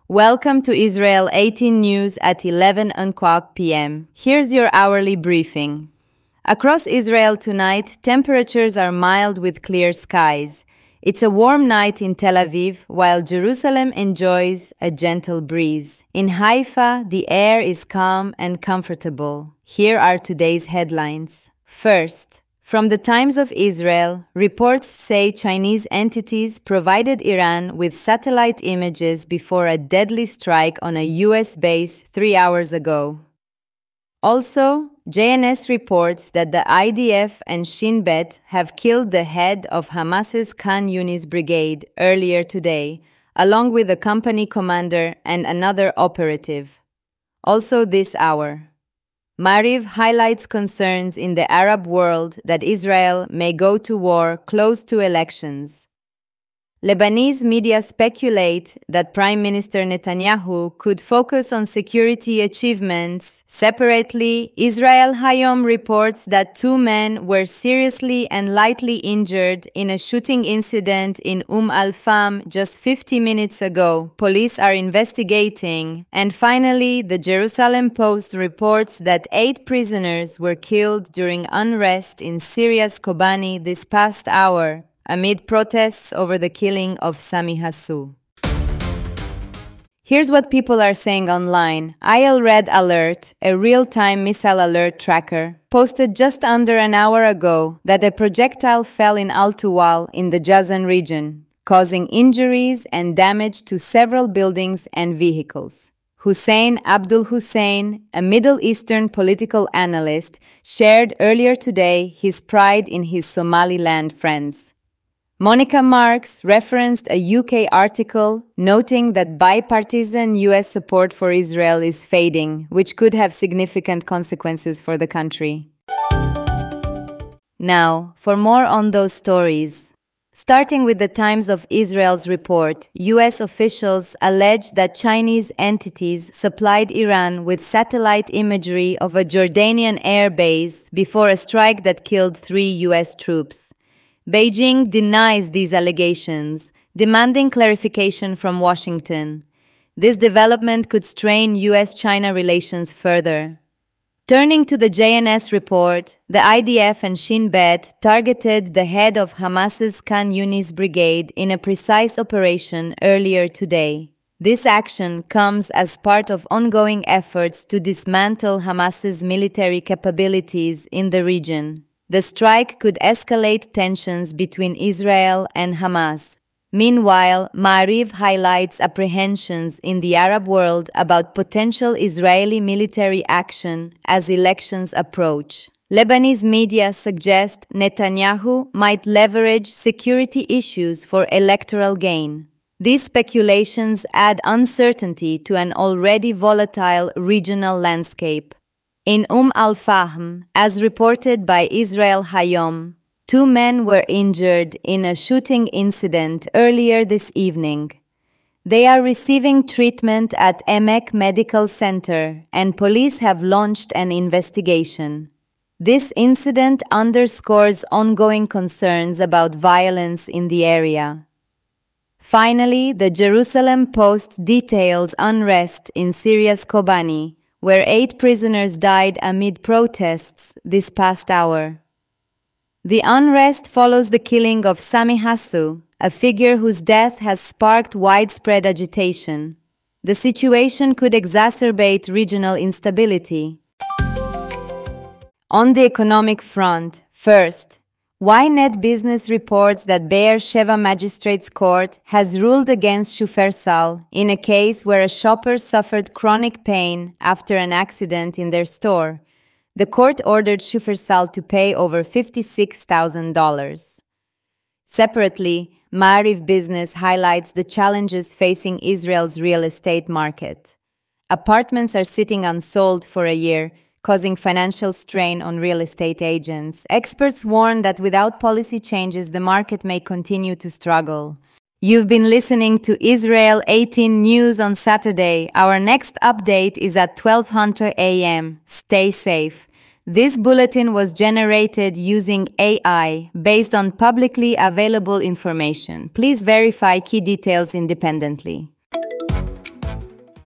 Welcome to Israel 18 News at 11 o'clock p.m. Here's your hourly briefing. Across Israel tonight, temperatures are mild with clear skies. It's a warm night in Tel Aviv, while Jerusalem enjoys a gentle breeze. In Haifa, the air is calm and comfortable. Here are today's headlines. First, from the Times of Israel, reports say Chinese entities provided Iran with satellite images before a deadly strike on a U.S. base 3 hours ago. Also, JNS reports that the IDF and Shin Bet have killed the head of Hamas's Khan Yunis brigade earlier today, along with the company commander and another operative. Also this hour, Maariv highlights concerns in the Arab world that Israel may go to war close to elections. Lebanese media speculate that Prime Minister Netanyahu could focus on security achievements. Separately, Israel Hayom reports that 2 men were seriously and lightly injured in a shooting incident in Al-Fam just 50 minutes ago. Police are investigating. And finally, the Jerusalem Post reports that 8 prisoners were killed during unrest in Syria's Kobani this past hour, amid protests over the killing of Sami Hasu. Here's what people are saying online. IL Red Alert, a real-time missile alert tracker, posted just under an hour ago that a projectile fell in Al-Tuwal in the Jazan region, causing injuries and damage to several buildings and vehicles. Hussein Abdul Hussein, a Middle Eastern political analyst, shared earlier today his pride in his Somaliland friends. Monica Marks referenced a UK article noting that bipartisan US support for Israel is fading, which could have significant consequences for the country. Now, for more on those stories. Starting with the Times of Israel's report, US officials allege that Chinese entities supplied Iran with satellite imagery of a Jordanian air base before a strike that killed 3 US troops. Beijing denies these allegations, demanding clarification from Washington. This development could strain US-China relations further. Turning to the JNS report, the IDF and Shin Bet targeted the head of Hamas's Khan Yunis brigade in a precise operation earlier today. This action comes as part of ongoing efforts to dismantle Hamas's military capabilities in the region. The strike could escalate tensions between Israel and Hamas. Meanwhile, Maariv highlights apprehensions in the Arab world about potential Israeli military action as elections approach. Lebanese media suggest Netanyahu might leverage security issues for electoral gain. These speculations add uncertainty to an already volatile regional landscape. In Al-Fam, as reported by Israel Hayom, 2 men were injured in a shooting incident earlier this evening. They are receiving treatment at Emek Medical Center, and police have launched an investigation. This incident underscores ongoing concerns about violence in the area. Finally, the Jerusalem Post details unrest in Syria's Kobani, where 8 prisoners died amid protests this past hour. The unrest follows the killing of Sami Hasu, a figure whose death has sparked widespread agitation. The situation could exacerbate regional instability. On the economic front, first, Ynet Business reports that Be'er Sheva Magistrates Court has ruled against Shufersal in a case where a shopper suffered chronic pain after an accident in their store. The court ordered Shufersal to pay over $56,000. Separately, Maariv Business highlights the challenges facing Israel's real estate market. Apartments are sitting unsold for a year, causing financial strain on real estate agents. Experts warn that without policy changes, the market may continue to struggle. You've been listening to Israel 18 News on Saturday. Our next update is at 12:00 a.m. Stay safe. This bulletin was generated using AI based on publicly available information. Please verify key details independently.